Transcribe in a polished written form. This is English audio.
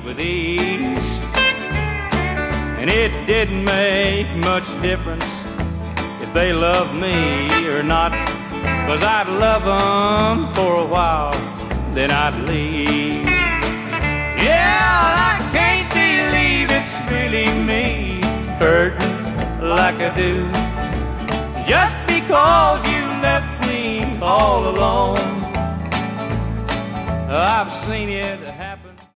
with ease. And it didn't make much difference if they loved me or not, 'cause I'd love them for a while, then I'd leave. Yeah, I can't believe it's really me hurting like I do, just because you left me all alone. I've seen it